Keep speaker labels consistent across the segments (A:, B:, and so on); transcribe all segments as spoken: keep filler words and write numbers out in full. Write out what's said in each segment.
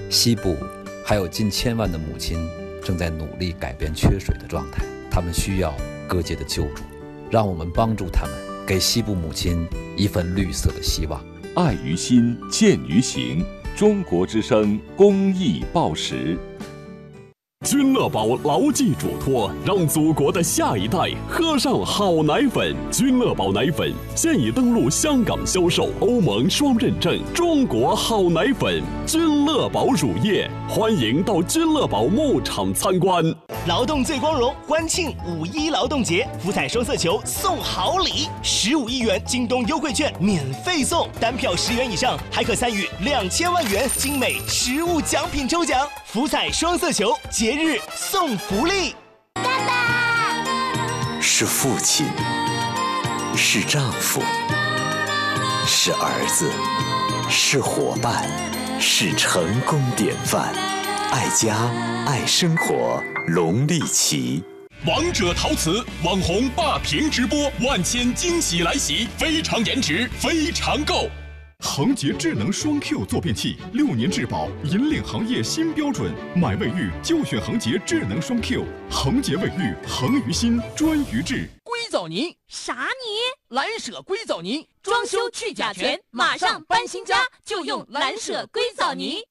A: 西部还有近千万的母亲正在努力改变缺水的状态，他们需要各界的救助，让我们帮助他们，给西部母亲一份绿色的希望。
B: 爱于心，见于行。中国之声公益报时。君乐宝牢记嘱托，让祖国的下一代喝上好奶粉。君乐宝奶粉现已登陆香港销售，欧盟双认证，中国好奶粉。君乐宝乳业，欢迎到君乐宝牧场参观。
C: 劳动最光荣，欢庆五一劳动节，福彩双色球送好礼，十五亿元京东优惠券免费送，单票十元以上还可参与两千万元精美实物奖品抽奖。福彩双色球，节日送福利。
D: 爸爸
E: 是父亲，是丈夫，是儿子，是伙伴，是成功典范。爱家爱生活，龙力奇。
F: 王者陶瓷网红霸屏直播，万千惊喜来袭，非常颜值，非常够。
G: 恒洁智能双 Q 坐便器，六年质保，引领行业新标准。买卫浴就选恒洁智能双 Q， 恒洁卫浴，恒于心，专于智。
H: 硅藻泥
D: 啥泥？
H: 蓝舍硅藻泥，装修去甲醛，马上搬新家就用蓝舍硅藻泥。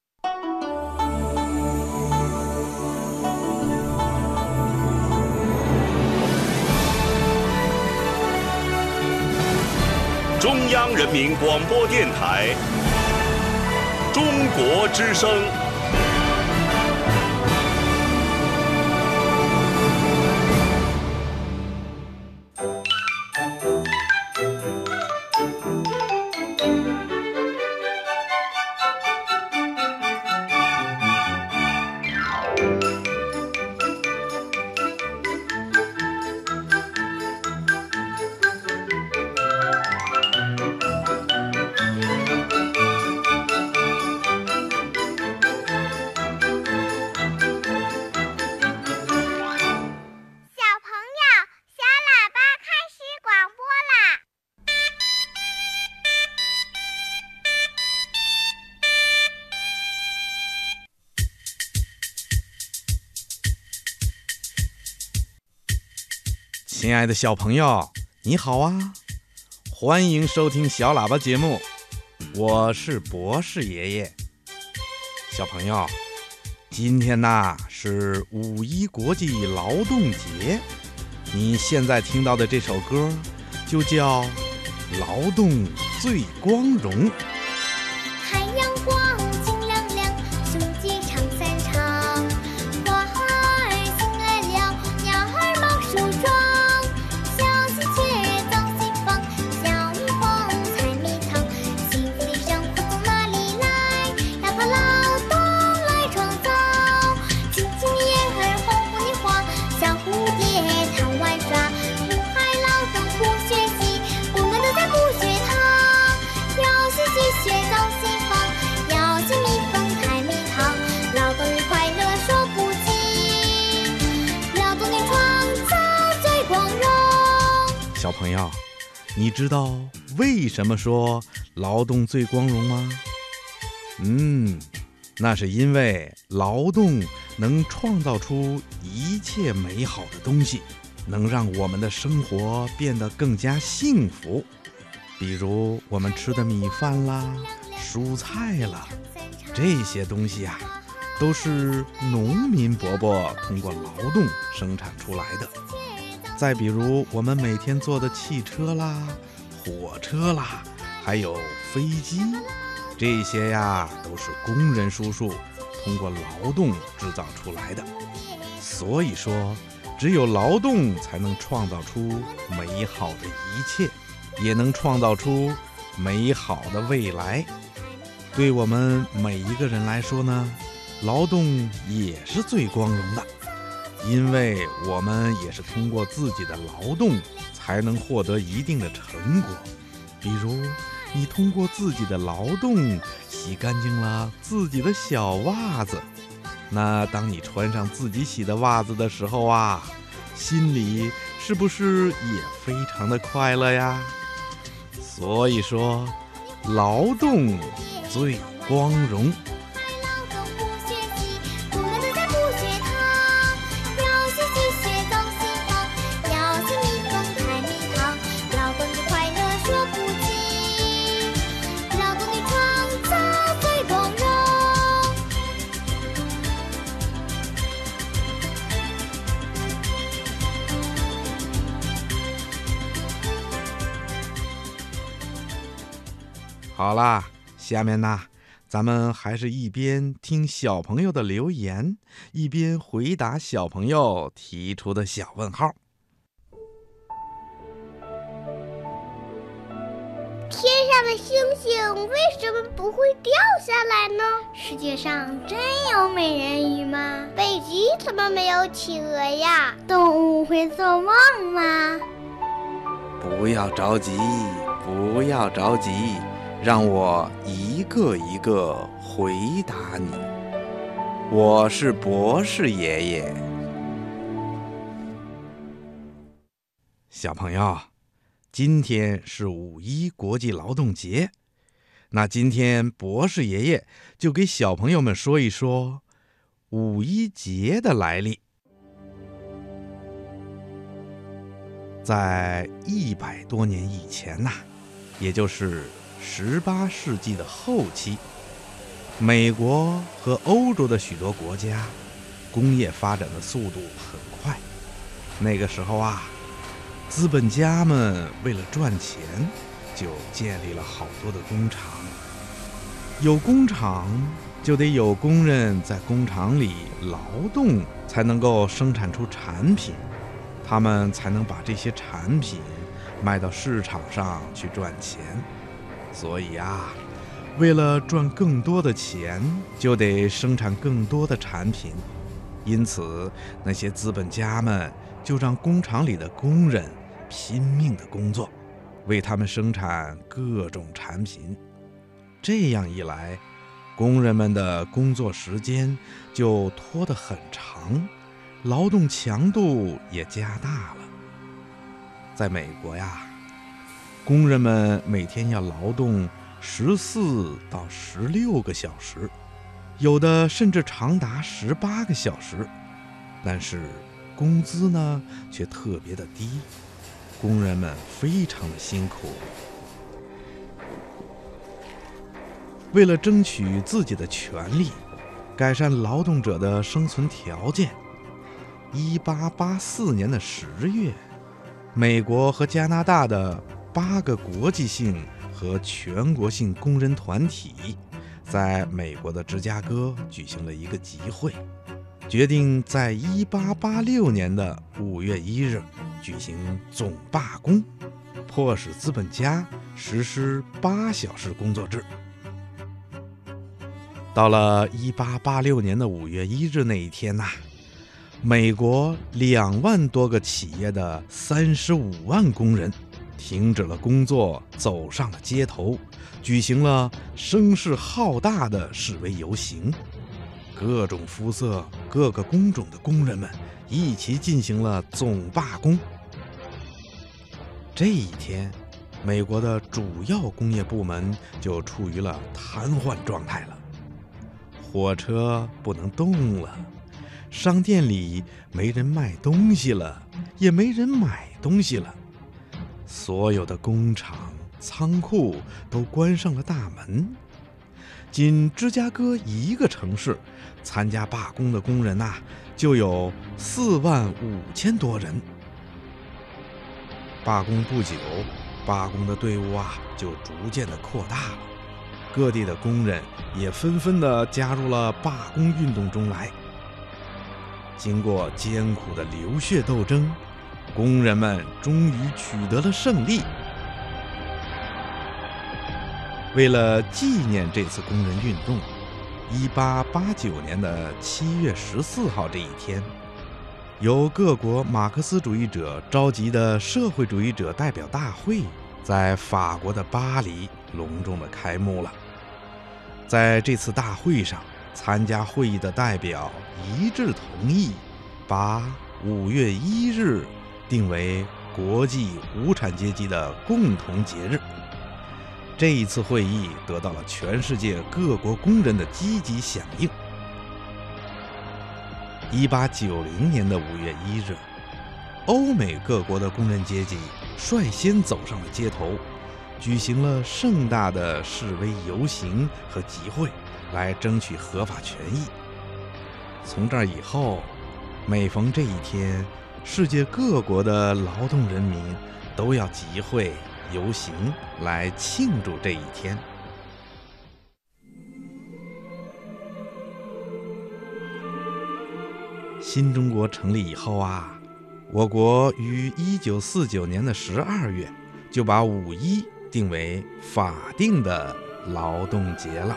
I: 中央人民广播电台中国之声。
J: 亲爱的小朋友，你好啊！欢迎收听小喇叭节目，我是博士爷爷。小朋友，今天呐是五一国际劳动节，你现在听到的这首歌就叫《劳动最光荣》。
D: 太阳光金亮亮，雄鸡唱三唱，花儿兴儿了，鸟儿忙梳妆。小喜鹊造新房，小蜜蜂采蜜糖。幸福的生活从哪里来？要靠劳动来创造。青青的叶儿红红的花，小蝴蝶贪玩耍。不爱劳动不学习，我们都在不学堂。要学习学造新房，要学蜜蜂采蜜糖。劳动日快乐说不尽，劳动的创造最光荣。
J: 小朋友，你知道为什么说劳动最光荣吗？嗯，那是因为劳动能创造出一切美好的东西，能让我们的生活变得更加幸福。比如我们吃的米饭啦、蔬菜啦，这些东西啊，都是农民伯伯通过劳动生产出来的。再比如我们每天坐的汽车啦、火车啦，还有飞机，这些呀都是工人叔叔通过劳动制造出来的。所以说，只有劳动才能创造出美好的一切，也能创造出美好的未来。对我们每一个人来说呢，劳动也是最光荣的，因为我们也是通过自己的劳动才能获得一定的成果。比如你通过自己的劳动洗干净了自己的小袜子，那当你穿上自己洗的袜子的时候啊，心里是不是也非常的快乐呀？所以说，劳动最光荣。
D: 劳动不
J: 好啦，下面呢，咱们还是一边听小朋友的留言，一边回答小朋友提出的小问号。
D: 天上的星星为什么不会掉下来呢？世界上真有美人鱼吗？北极怎么没有企鹅呀？动物会做梦吗？
J: 不要着急，不要着急，让我一个一个回答你。我是博士爷爷。小朋友，今天是五一国际劳动节，那今天博士爷爷就给小朋友们说一说五一节的来历。在一百多年以前呐、啊，也就是十八世纪的后期，美国和欧洲的许多国家工业发展的速度很快。那个时候啊，资本家们为了赚钱，就建立了好多的工厂。有工厂，就得有工人在工厂里劳动，才能够生产出产品，他们才能把这些产品卖到市场上去赚钱。所以啊，为了赚更多的钱，就得生产更多的产品。因此，那些资本家们就让工厂里的工人拼命的工作，为他们生产各种产品。这样一来，工人们的工作时间就拖得很长，劳动强度也加大了。在美国呀，工人们每天要劳动十四到十六个小时，有的甚至长达十八个小时，但是工资呢却特别的低，工人们非常的辛苦。为了争取自己的权利，改善劳动者的生存条件，一八八四年的十月，美国和加拿大的八个国际性和全国性工人团体在美国的芝加哥举行了一个集会，决定在一八八六年的五月一日举行总罢工，迫使资本家实施八小时工作制。到了一八八六年的五月一日那一天呐、啊，美国两万多个企业的三十五万工人停止了工作，走上了街头，举行了声势浩大的示威游行。各种肤色、各个工种的工人们一起进行了总罢工。这一天，美国的主要工业部门就处于了瘫痪状态了。火车不能动了，商店里没人卖东西了，也没人买东西了。所有的工厂、仓库都关上了大门。仅芝加哥一个城市，参加罢工的工人呐、啊，就有四万五千多人。罢工不久，罢工的队伍啊就逐渐的扩大了，各地的工人也纷纷的加入了罢工运动中来。经过艰苦的流血斗争，工人们终于取得了胜利。为了纪念这次工人运动，一八八九年的七月十四号这一天，由各国马克思主义者召集的社会主义者代表大会在法国的巴黎隆重的开幕了。在这次大会上，参加会议的代表一致同意把五月一日定为国际无产阶级的共同节日。这一次会议得到了全世界各国工人的积极响应。一八九零年的五月一日，欧美各国的工人阶级率先走上了街头，举行了盛大的示威游行和集会，来争取合法权益。从这儿以后，每逢这一天，世界各国的劳动人民都要集会游行来庆祝这一天。 新中国成立以后啊，我国于一九四九年的十二月就把五一定为法定的劳动节了。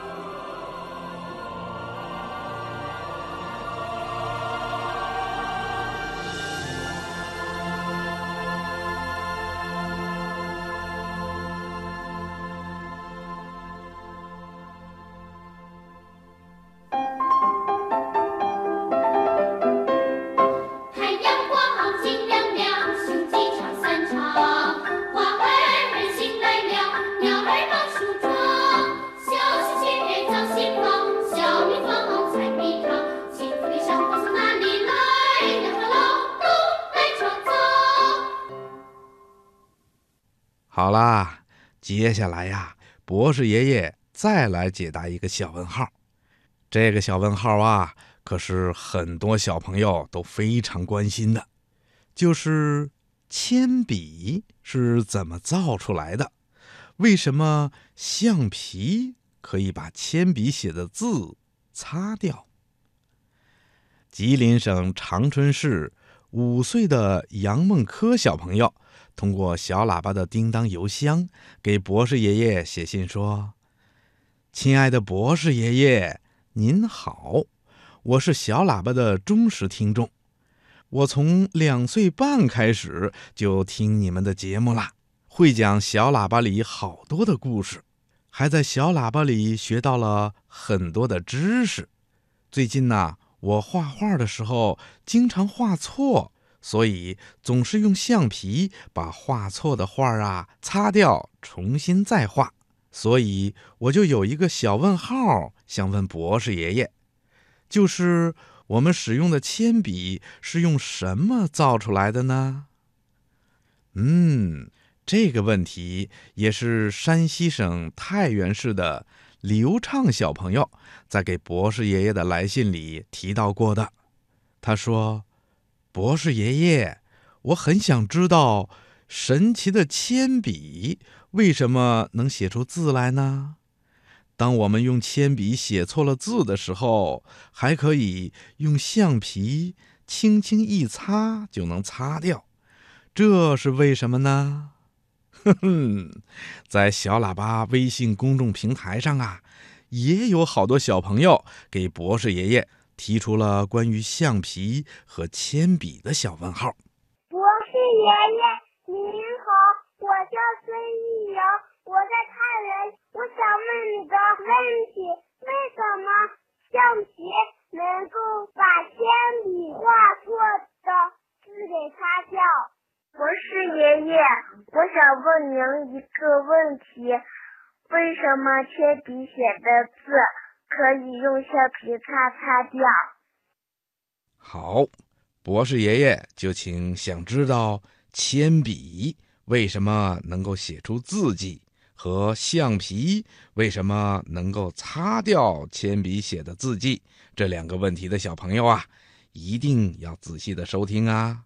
J: 好啦，接下来呀，博士爷爷再来解答一个小问号。这个小问号啊，可是很多小朋友都非常关心的，就是铅笔是怎么造出来的？为什么橡皮可以把铅笔写的字擦掉？吉林省长春市五岁的杨梦科小朋友通过小喇叭的叮当邮箱给博士爷爷写信说：亲爱的博士爷爷，您好，我是小喇叭的忠实听众，我从两岁半开始就听你们的节目啦，会讲小喇叭里好多的故事，还在小喇叭里学到了很多的知识。最近呢，我画画的时候经常画错，所以总是用橡皮把画错的画啊擦掉，重新再画。所以我就有一个小问号想问博士爷爷，就是我们使用的铅笔是用什么造出来的呢？嗯，这个问题也是山西省太原市的刘畅小朋友在给博士爷爷的来信里提到过的。他说：博士爷爷，我很想知道神奇的铅笔为什么能写出字来呢？当我们用铅笔写错了字的时候，还可以用橡皮轻轻一擦就能擦掉，这是为什么呢？哼哼，在小喇叭微信公众平台上啊，也有好多小朋友给博士爷爷提出了关于橡皮和铅笔的小问号。
D: 博士爷爷您好，我叫孙艺瑶，我在太原，我想问你个问题，为什么橡皮能够把铅笔画错的字给擦掉？博士爷爷，我想问您一个问题，为什么铅笔写的字可以用橡皮擦擦掉？
J: 好，博士爷爷就请想知道铅笔为什么能够写出字迹，和橡皮为什么能够擦掉铅笔写的字迹这两个问题的小朋友啊，一定要仔细的收听啊。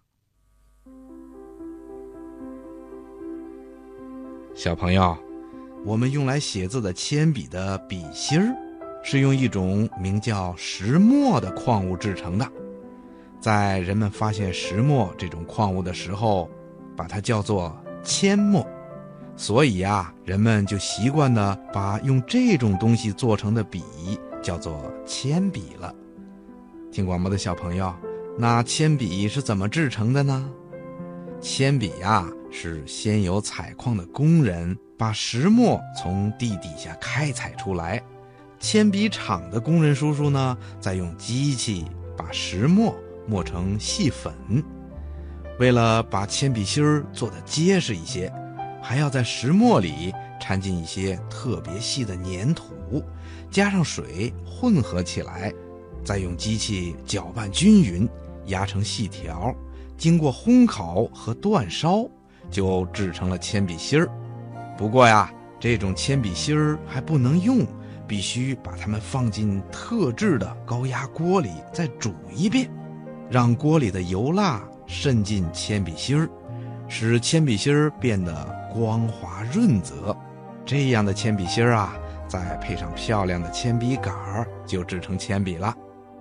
J: 小朋友，我们用来写字的铅笔的笔芯儿是用一种名叫石墨的矿物制成的。在人们发现石墨这种矿物的时候，把它叫做铅墨，所以啊，人们就习惯地把用这种东西做成的笔叫做铅笔了。听广播的小朋友，那铅笔是怎么制成的呢？铅笔啊，是先有采矿的工人把石墨从地底下开采出来，铅笔厂的工人叔叔呢，再用机器把石墨磨成细粉。为了把铅笔芯儿做得结实一些，还要在石墨里掺进一些特别细的粘土，加上水混合起来，再用机器搅拌均匀，压成细条，经过烘烤和煅烧，就制成了铅笔芯儿。不过呀，这种铅笔芯儿还不能用，必须把它们放进特制的高压锅里再煮一遍，让锅里的油蜡渗进铅笔芯儿，使铅笔芯儿变得光滑润泽。这样的铅笔芯儿啊，再配上漂亮的铅笔杆儿，就制成铅笔了。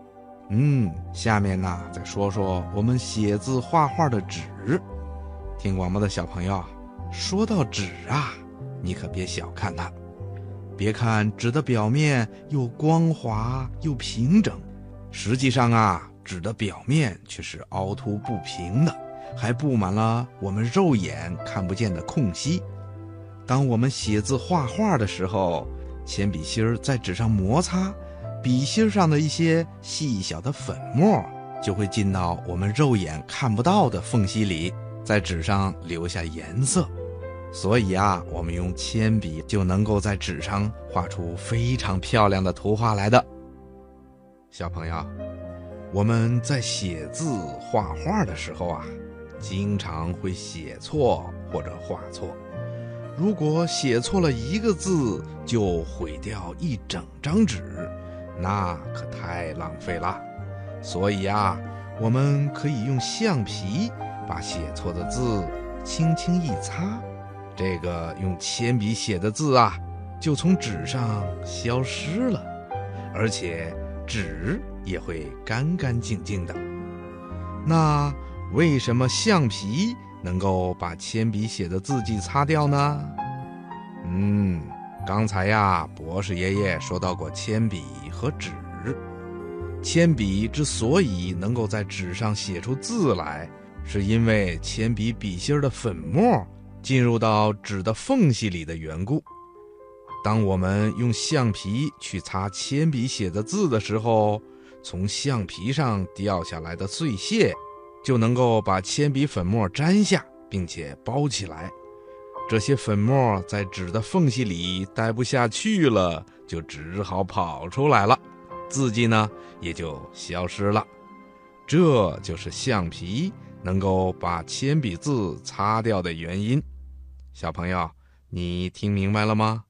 J: 嗯，下面呢，再说说我们写字画画的纸。听广播的小朋友，说到纸啊，你可别小看它。别看纸的表面又光滑又平整，实际上啊，纸的表面却是凹凸不平的，还布满了我们肉眼看不见的空隙。当我们写字画画的时候，铅笔芯在纸上摩擦，笔芯上的一些细小的粉末就会进到我们肉眼看不到的缝隙里，在纸上留下颜色。所以啊，我们用铅笔就能够在纸上画出非常漂亮的图画来的。小朋友，我们在写字画画的时候啊，经常会写错或者画错。如果写错了一个字，就毁掉一整张纸，那可太浪费了。所以啊，我们可以用橡皮把写错的字轻轻一擦，这个用铅笔写的字啊，就从纸上消失了，而且纸也会干干净净的。那为什么橡皮能够把铅笔写的字迹擦掉呢？嗯，刚才呀，博士爷爷说到过铅笔和纸。铅笔之所以能够在纸上写出字来，是因为铅笔笔芯的粉末进入到纸的缝隙里的缘故。当我们用橡皮去擦铅笔写的字的时候，从橡皮上掉下来的碎屑就能够把铅笔粉末粘下，并且包起来。这些粉末在纸的缝隙里待不下去了，就只好跑出来了，字迹呢也就消失了。这就是橡皮能够把铅笔字擦掉的原因。小朋友，你听明白了吗？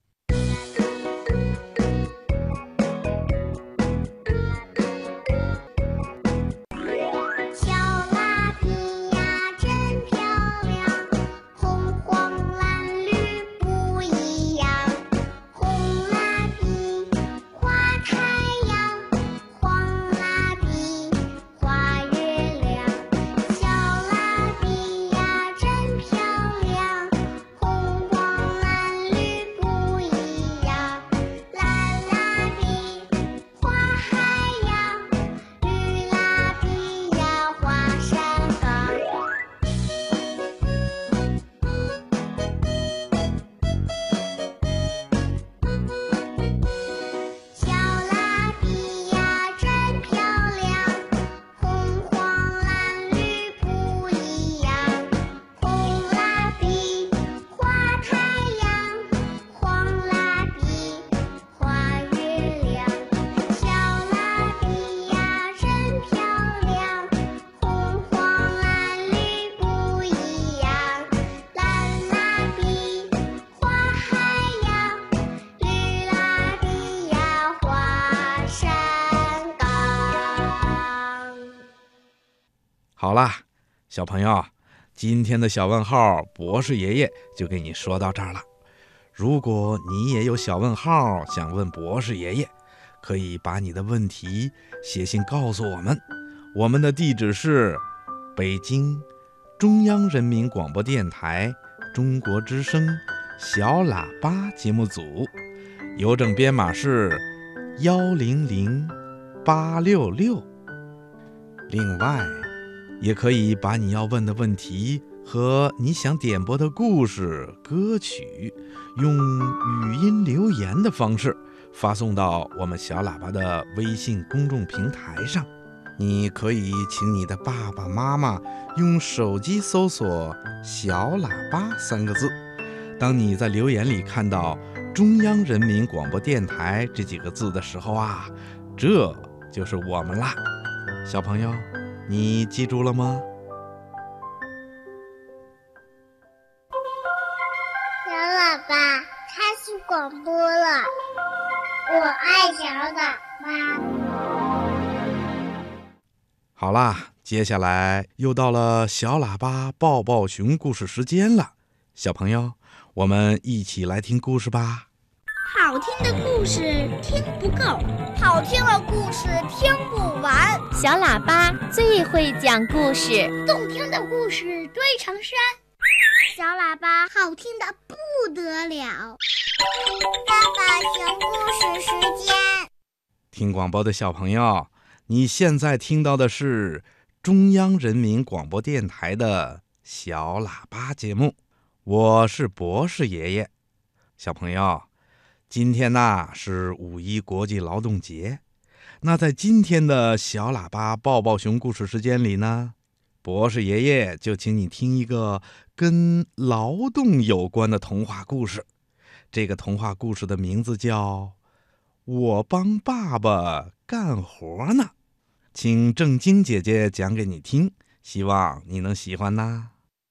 J: 好啦，小朋友，今天的小问号博士爷爷就给你说到这儿了。如果你也有小问号想问博士爷爷，可以把你的问题写信告诉我们。我们的地址是北京中央人民广播电台中国之声小喇叭节目组，邮政编码是幺零零八六六。另外也可以把你要问的问题和你想点播的故事、歌曲，用语音留言的方式发送到我们小喇叭的微信公众平台上。你可以请你的爸爸妈妈用手机搜索小喇叭三个字，当你在留言里看到中央人民广播电台这几个字的时候啊，这就是我们啦。小朋友，你记住了吗？
D: 小喇叭开始广播了，我爱小喇叭。
J: 好啦，接下来又到了小喇叭抱抱熊故事时间了。小朋友，我们一起来听故事吧。
K: 好
D: 听的故事听不够，好听的故事听不完。
K: 小喇叭最会讲故事，
D: 动听的故事堆成山。小喇叭好听的不得了。爸爸讲故事时间。
J: 听广播的小朋友，你现在听到的是中央人民广播电台的小喇叭节目，我是博士爷爷。小朋友，今天呢是五一国际劳动节，那在今天的小喇叭抱抱熊故事时间里呢，博士爷爷就请你听一个跟劳动有关的童话故事。这个童话故事的名字叫我帮爸爸干活呢，请正晶姐姐讲给你听，希望你能喜欢呐。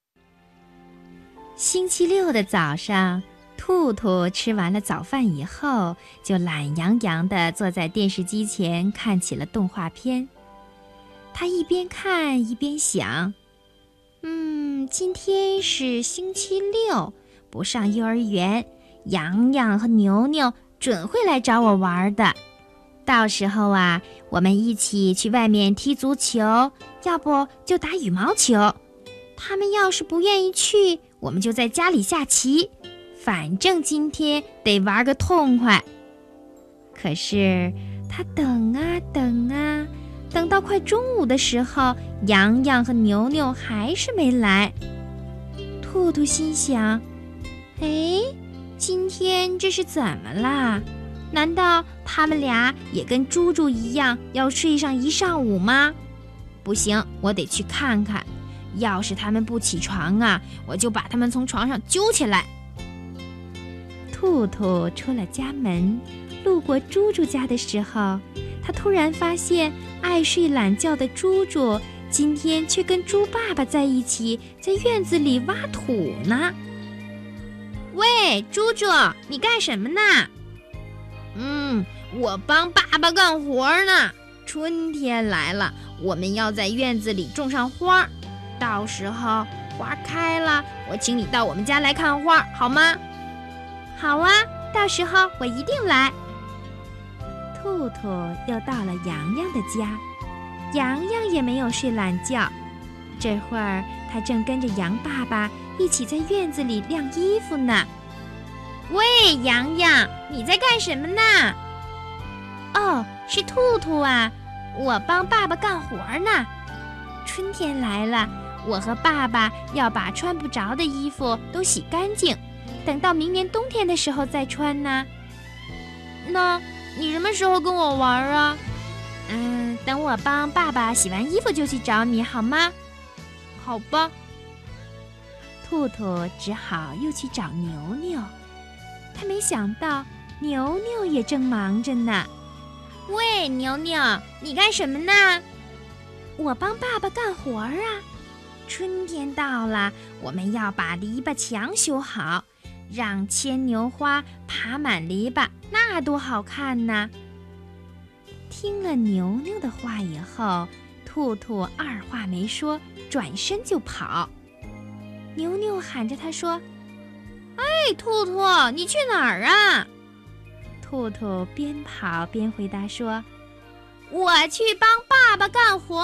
K: 星期六的早上，兔兔吃完了早饭以后，就懒洋洋地坐在电视机前看起了动画片。他一边看一边想，嗯，今天是星期六，不上幼儿园，洋洋和牛牛准会来找我玩的。到时候啊，我们一起去外面踢足球，要不就打羽毛球。他们要是不愿意去，我们就在家里下棋。反正今天得玩个痛快。可是他等啊等啊，等到快中午的时候，洋洋和牛牛还是没来。兔兔心想，哎，今天这是怎么啦？难道他们俩也跟猪猪一样要睡上一上午吗？不行，我得去看看。要是他们不起床啊，我就把他们从床上揪起来。兔兔出了家门，路过猪猪家的时候，他突然发现爱睡懒觉的猪猪今天却跟猪爸爸在一起，在院子里挖土呢。喂，猪猪，你干什么呢？嗯，我帮爸爸干活呢。春天来了，我们要在院子里种上花，到时候花开了，我请你到我们家来看花，好吗？好啊，到时候我一定来。兔兔又到了洋洋的家，洋洋也没有睡懒觉，这会儿他正跟着羊爸爸一起在院子里晾衣服呢。喂，洋洋，你在干什么呢？哦，是兔兔啊，我帮爸爸干活呢。春天来了，我和爸爸要把穿不着的衣服都洗干净，等到明年冬天的时候再穿呢。那你什么时候跟我玩啊？嗯，等我帮爸爸洗完衣服就去找你，好吗？好吧。兔兔只好又去找牛牛，他没想到牛牛也正忙着呢。喂，牛牛，你干什么呢？我帮爸爸干活啊。春天到了，我们要把篱笆墙修好，让牵牛花爬满篱笆，那多好看呢！听了牛牛的话以后，兔兔二话没说，转身就跑。牛牛喊着他说：“哎，兔兔，你去哪儿啊？”兔兔边跑边回答说：“我去帮爸爸干活。”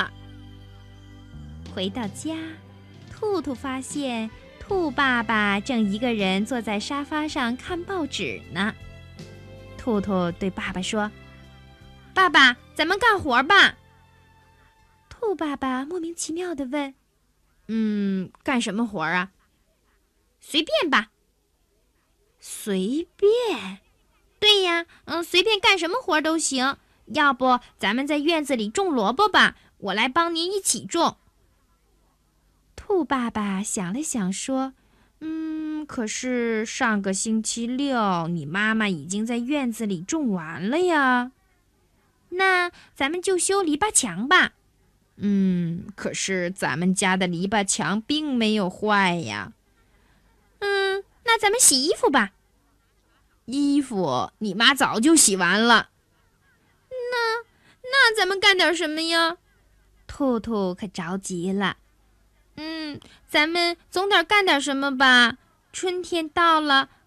K: 回到家，兔兔发现兔爸爸正一个人坐在沙发上看报纸呢。兔兔对爸爸说：“爸爸，咱们干活吧。”兔爸爸莫名其妙地问：“嗯，干什么活啊？”“随便吧。”“随便？”“对呀，嗯，随便干什么活都行。要不咱们在院子里种萝卜吧，我来帮您一起种。”兔爸爸想了想说：“嗯，可是上个星期六你妈妈已经在院子里种完了呀。”“那咱们就修篱笆墙吧。”“嗯，可是咱们家的篱笆墙并没有坏呀。”“嗯，那咱们洗衣服吧。”“衣服你妈早就洗完了。”“那那咱们干点什么呀？”兔兔可着急了。“嗯，咱们总得干点什么吧。春天到了，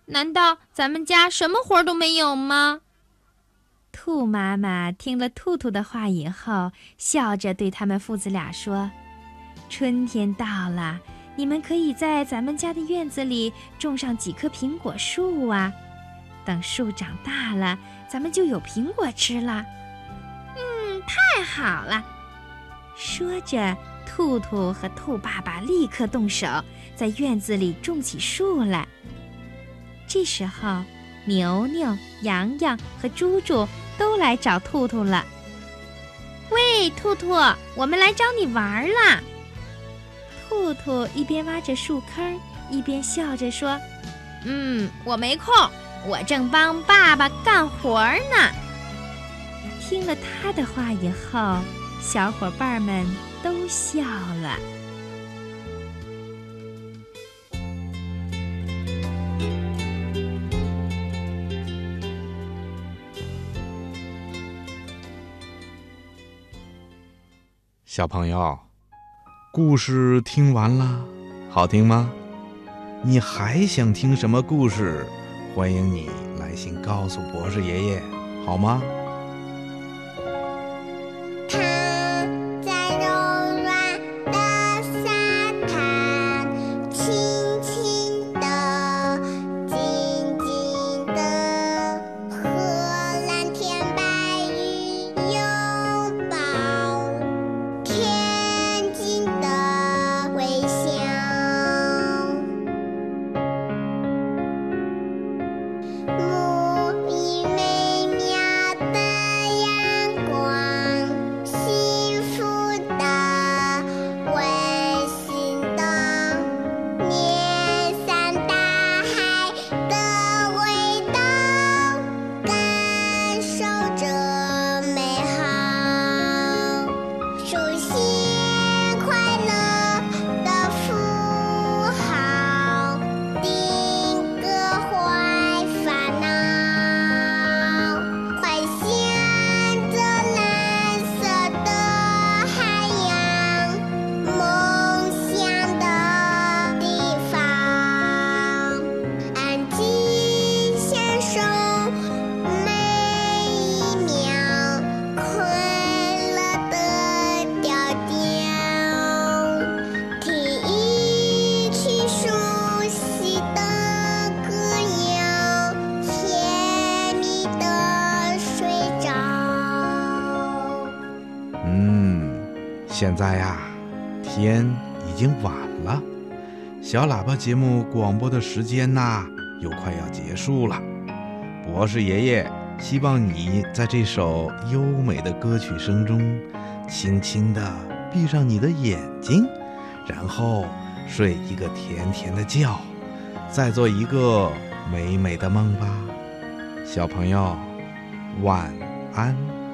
K: 难道咱们家什么活都没有吗？兔妈妈听了兔兔的话以后，笑着对他们父子俩说：春天到了，你们可以在咱们家的院子里种上几棵苹果树啊，等树长大了，咱们就有苹果吃了。嗯，太好了。说着，兔兔和兔爸爸立刻动手，在院子里种起树来。这时候，牛牛、洋洋和猪猪都来找兔兔了。喂，兔兔，我们来找你玩啦！兔兔一边挖着树坑，一边笑着说：嗯，我没空，我正帮爸爸干活呢。听了他的话以后，小伙伴们都笑了。
J: 小朋友，故事听完了，好听吗？你还想听什么故事？欢迎你来信告诉博士爷爷，好吗？现在呀，天已经晚了，小喇叭节目广播的时间呐，又快要结束了。博士爷爷希望你在这首优美的歌曲声中，轻轻地闭上你的眼睛，然后睡一个甜甜的觉，再做一个美美的梦吧。小朋友，晚安。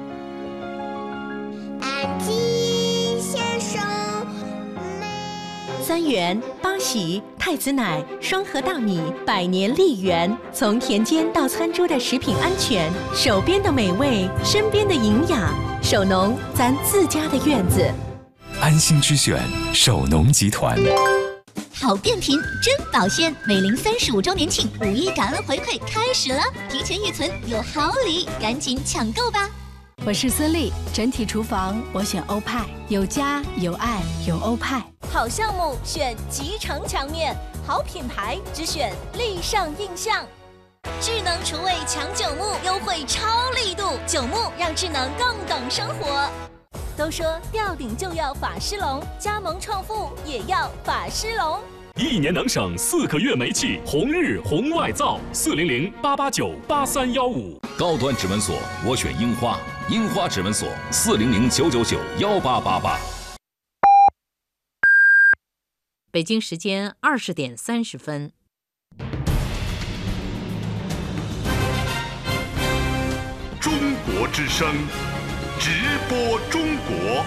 H: 三元、八喜、太子奶、双核大米、百年丽源，从田间到餐桌的食品安全，手边的美味，身边的营养，手农咱自家的院子。
L: 安心之选，手农集团。
M: 好变频真保鲜，美林三十五周年庆五一感恩回馈开始了，提前预存有好礼，赶紧抢购吧！
N: 我是孙俪，整体厨房我选欧派，有家有爱有欧派。
H: 好项目选集成墙面，好品牌只选立上印象。智能厨卫抢九牧优惠超力度，九牧让智能更懂生活。都说吊顶就要法师龙，加盟创富也要法师龙。
F: 一年能省四个月煤气，红日红外灶四零零八八九八三幺五。
I: 高端指纹锁，我选樱花，樱花指纹锁四零零九九九幺八八八。
O: 北京时间二十点三十分。
B: 中国之声，直播中国。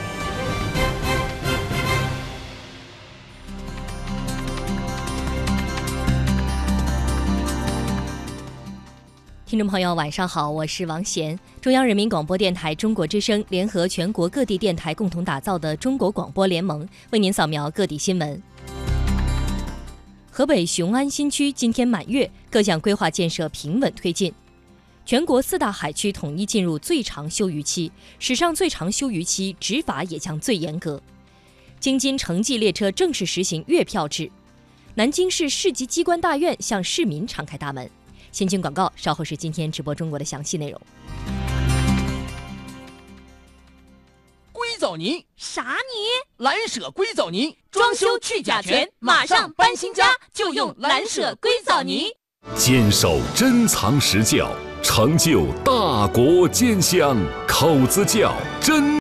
P: 听众朋友，晚上好，我是王贤。中央人民广播电台中国之声联合全国各地电台共同打造的中国广播联盟，为您扫描各地新闻。 河北雄安新区今天满月，各项规划建设平稳推进。全国四大海区统一进入最长休渔期，史上最长休渔期执法也将最严格。京津城际列车正式实行月票制。南京市市级机关大院向市民敞开大门。先进广告，稍后是今天直播中国的详细内容。
Q: 硅藻泥
H: 啥泥？
Q: 蓝舍硅藻泥，
H: 装修去甲醛，马上搬新家就用蓝舍硅藻泥。
B: 坚守珍藏实教，成就大国坚乡，口子窖真。